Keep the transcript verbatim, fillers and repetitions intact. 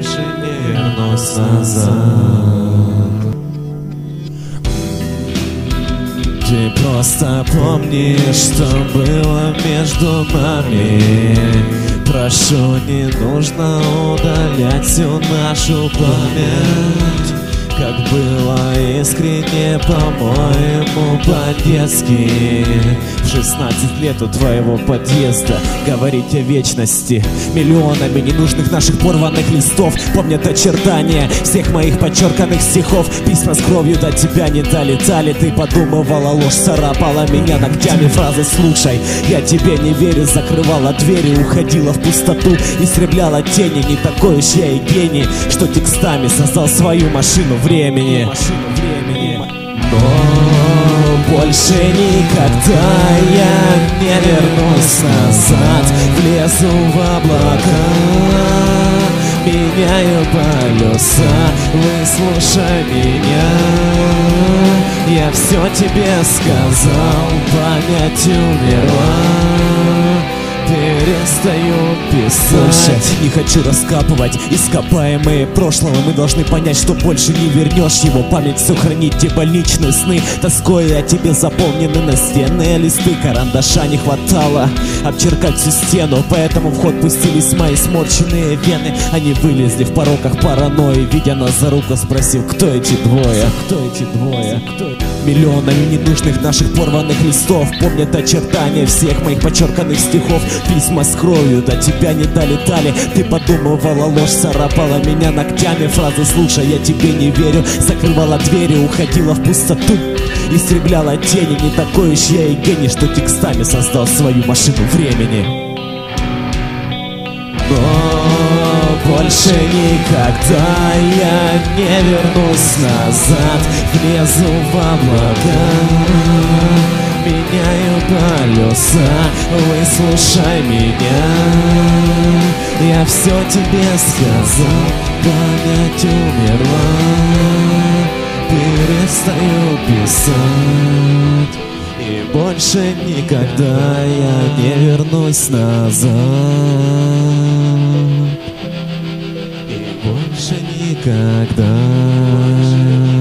больше не вернусь назад. Ты просто помни, что было между нами. Прошу, не нужно удалять всю нашу память. Как было искренне, по-моему, по-детски. В шестнадцать лет у твоего подъезда говорить о вечности. Миллионами ненужных наших порванных листов помнят очертания всех моих подчерканных стихов. Письма с кровью до тебя не долетали. Ты подумывала ложь, царапала меня ногтями фразы «слушай, я тебе не верю». Закрывала двери, уходила в пустоту, истребляла тени. Не такой уж я и гений, что текстами создал свою машину времени. Но больше никогда я не вернусь назад. Влезу в облака, меняю полюса. Выслушай меня, я все тебе сказал. Память умерла, перестаю писать. Слушай, не хочу раскапывать ископаемые прошлого. Мы должны понять, что больше не вернешь его. Память сохранить те больничные сны. Тоской о тебе заполнены настенные листы. Карандаша не хватало обчеркать всю стену, поэтому в ход пустились мои сморщенные вены. Они вылезли в пороках паранойи, видя нас за руку, спросив, кто эти двое? Кто эти двое? Кто эти... Миллионами ненужных наших порванных листов помнят очертания всех моих подчерканных стихов. Письма с кровью до тебя не долетали. Ты подумывала ложь, царапала меня ногтями фразы «слушай, я тебе не верю». Закрывала двери, уходила в пустоту, истребляла тени. Не такой уж я и гений, что текстами создал свою машину времени. Но больше никогда я не вернусь назад. Влезу в облака, меняю полюса. Выслушай меня, я все тебе сказал. Память умерла, перестаю писать. И больше никогда я не вернусь назад. И больше никогда